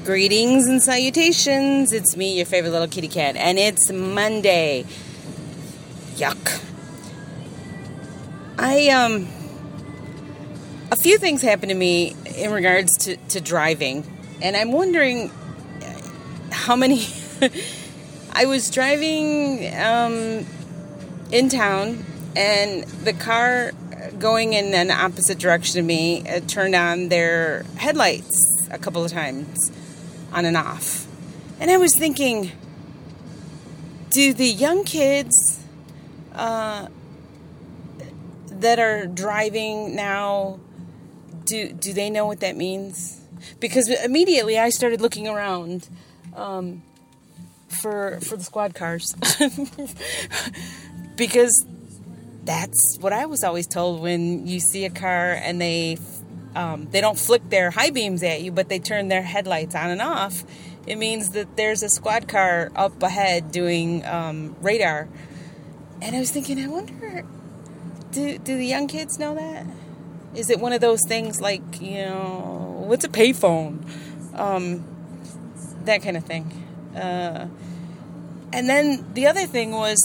Greetings and salutations. It's me, your favorite little kitty cat, and it's Monday. Yuck. A few things happened to me in regards to driving, and I'm wondering how many. I was driving in town, and the car going in an opposite direction of me turned on their headlights a couple of times, on and off. And I was thinking, do the young kids that are driving now, do they know what that means? Because immediately I started looking around for the squad cars. Because that's what I was always told when you see a car and they don't flick their high beams at you, but they turn their headlights on and off. It means that there's a squad car up ahead doing radar. And I was thinking, I wonder, do the young kids know that? Is it one of those things like, what's a payphone? That kind of thing. And then the other thing was,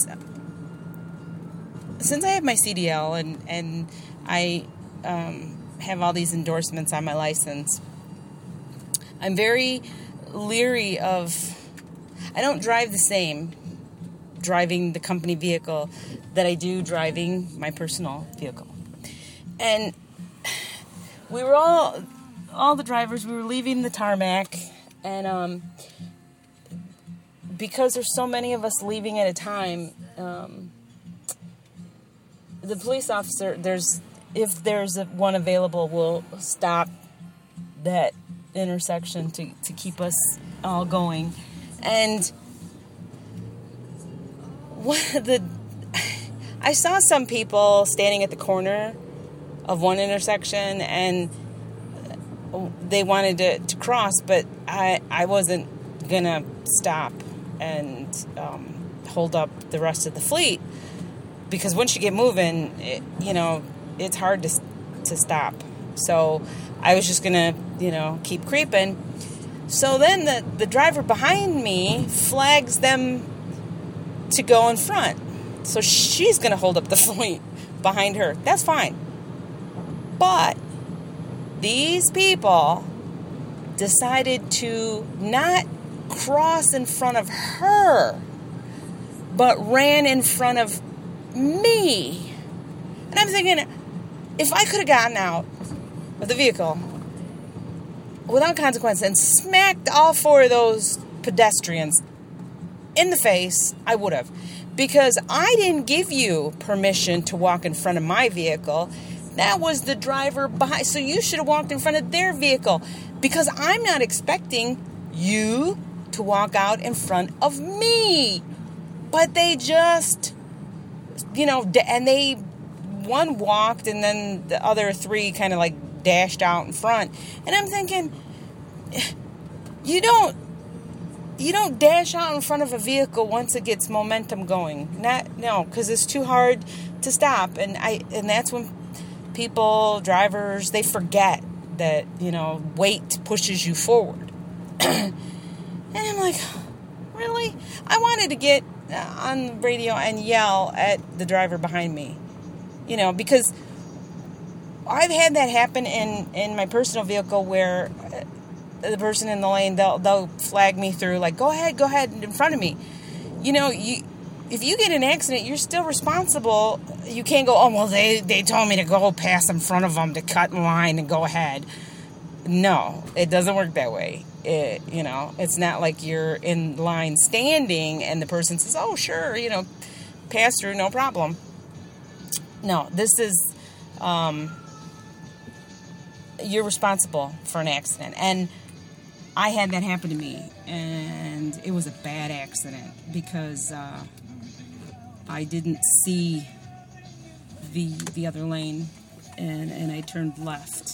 since I have my CDL and I have all these endorsements on my license, I'm very leery of, I don't drive the same driving the company vehicle that I do driving my personal vehicle. And we were all the drivers, we were leaving the tarmac, and because there's so many of us leaving at a time, the police officer, if there's one available, will stop that intersection to keep us all going. And I saw some people standing at the corner of one intersection, and they wanted to cross, but I wasn't gonna stop and hold up the rest of the fleet, because once you get moving, it's hard to stop. So I was just gonna keep creeping. So then the driver behind me flags them to go in front, so she's gonna hold up the fleet behind her. That's fine. But these people decided to not cross in front of her, but ran in front of me. And I'm thinking, if I could have gotten out of the vehicle without consequence and smacked all four of those pedestrians in the face, I would have. Because I didn't give you permission to walk in front of my vehicle. That was the driver behind. So you should have walked in front of their vehicle, because I'm not expecting you to walk out in front of me. But they just, and one walked, and then the other three kind of like dashed out in front. And I'm thinking, you don't dash out in front of a vehicle once it gets momentum going. Because it's too hard to stop. And that's when drivers, they forget that, weight pushes you forward. And I'm like, really? I wanted to get on the radio and yell at the driver behind me, because I've had that happen in my personal vehicle, where the person in the lane, they'll flag me through, like, go ahead in front of me. If you get in an accident, you're still responsible. You can't go, oh, well, they told me to go past in front of them to cut in line and go ahead. No, it doesn't work that way. It's not like you're in line standing and the person says, oh, sure, pass through, no problem. No, this is, you're responsible for an accident. And I had that happen to me, and it was a bad accident because I didn't see the other lane, and I turned left,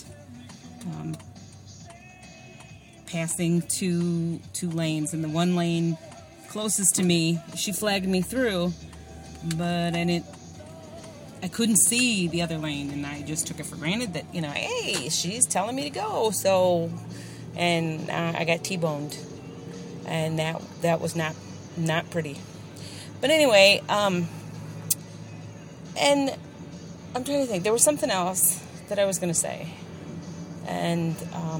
passing two lanes, and the one lane closest to me, she flagged me through, but I couldn't see the other lane, and I just took it for granted that, hey, she's telling me to go, so and I got T-boned, and that was not pretty. But anyway, and I'm trying to think. There was something else that I was going to say, and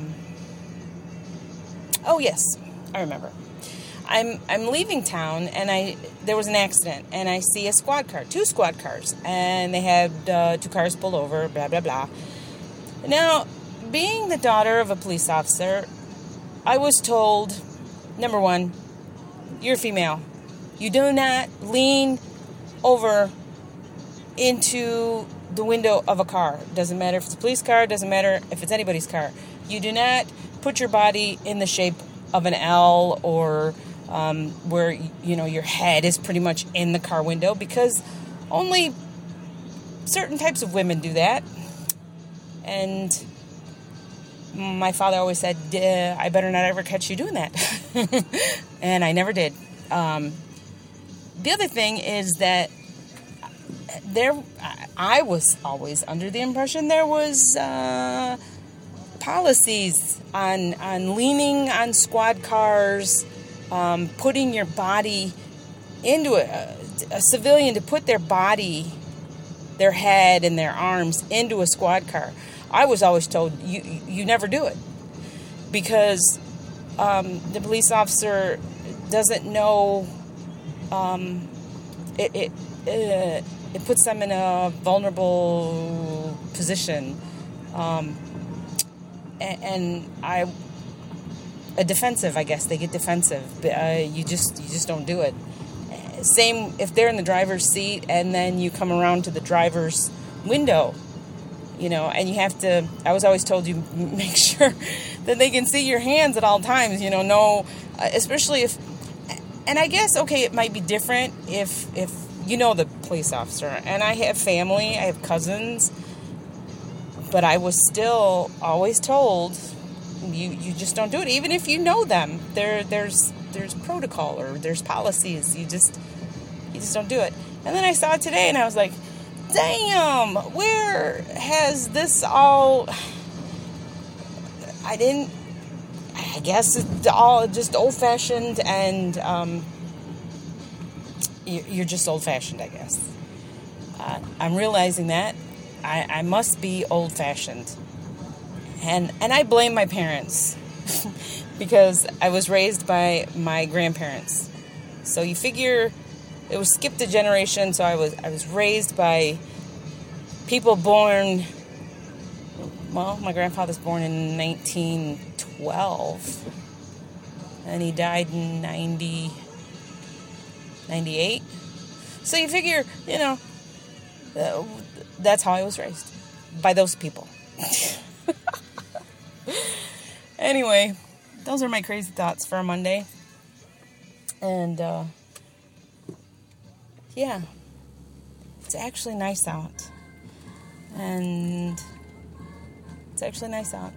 oh yes, I remember. I'm leaving town, and there was an accident, and I see a squad car, 2 squad cars, and they had 2 cars pulled over, blah, blah, blah. Now, being the daughter of a police officer, I was told, number one, you're female. You do not lean over into the window of a car. Doesn't matter if it's a police car, doesn't matter if it's anybody's car. You do not put your body in the shape of an L or where, your head is pretty much in the car window, because only certain types of women do that. And my father always said, I better not ever catch you doing that. And I never did. The other thing is that I was always under the impression there was policies on leaning on squad cars, putting your body into a civilian to put their body, their head and their arms into a squad car. I was always told you never do it, because the police officer doesn't know. It puts them in a vulnerable position, and a defensive. I guess they get defensive. You just don't do it. Same if they're in the driver's seat, and then you come around to the driver's window, and you have to. I was always told you make sure that they can see your hands at all times. No, especially if. And I guess, okay, it might be different if the police officer. And I have family, I have cousins, but I was still always told, you just don't do it. Even if you know them, there's protocol or there's policies. You just don't do it. And then I saw it today, and I was like, damn, where has this all... I guess it's all just old-fashioned, and you're just old-fashioned, I guess. I'm realizing that. I must be old-fashioned. And I blame my parents because I was raised by my grandparents. So you figure it was skipped a generation, so I was raised by people born... Well, my grandfather's born in 1912, and he died in 98. So you figure, that's how I was raised, by those people. Anyway, those are my crazy thoughts for a Monday. And, yeah, it's actually nice out. And... It's actually nice out.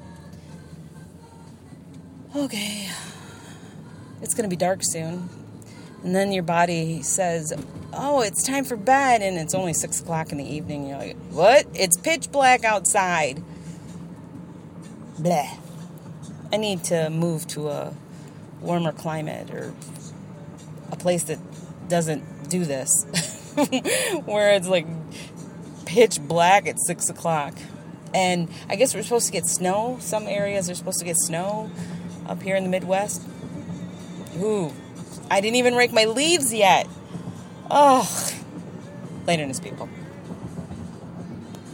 Okay. It's going to be dark soon. And then your body says, oh, it's time for bed. And it's only 6 o'clock in the evening. You're like, what? It's pitch black outside. Bleh. I need to move to a warmer climate or a place that doesn't do this. Where it's like pitch black at 6 o'clock. And I guess we're supposed to get snow. Some areas are supposed to get snow up here in the Midwest. Ooh, I didn't even rake my leaves yet. Oh, laterness, people.